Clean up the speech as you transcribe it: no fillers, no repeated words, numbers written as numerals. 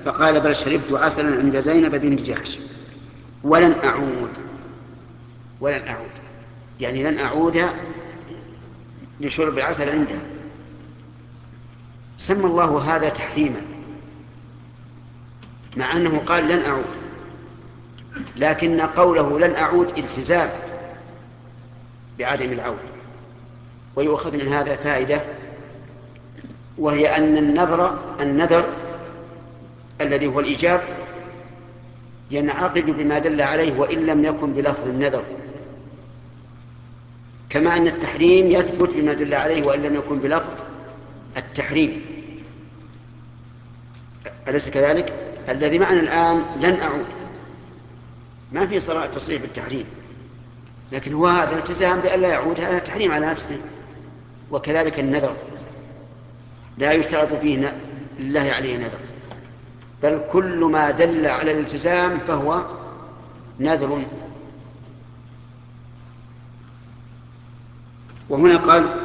فقال بل شربت عسلا عند زينب بنت جحش ولن أعود. ولن أعود يعني لن أعود لشرب العسل عندها. سمى الله هذا تحريما مع أنه قال لن أعود، لكن قوله لن أعود التزام بعدم العود. ويؤخذ من هذا فائدة، وهي أن النذر الذي هو الإيجاب ينعقد بما دل عليه وإن لم يكن بلفظ النذر، كما أن التحريم يثبت بما دل عليه وإن لم يكن بلفظ التحريم. أليس كذلك؟ الذي معنا الآن لن أعود ما في تصريح بالتحريم، لكن هو هذا التزام بأن لا يعود، هذا تحريم على نفسه. وكذلك النذر لا يشترط فيه لله عليه نذر، بل كل ما دل على الالتزام فهو نذر. وهنا قال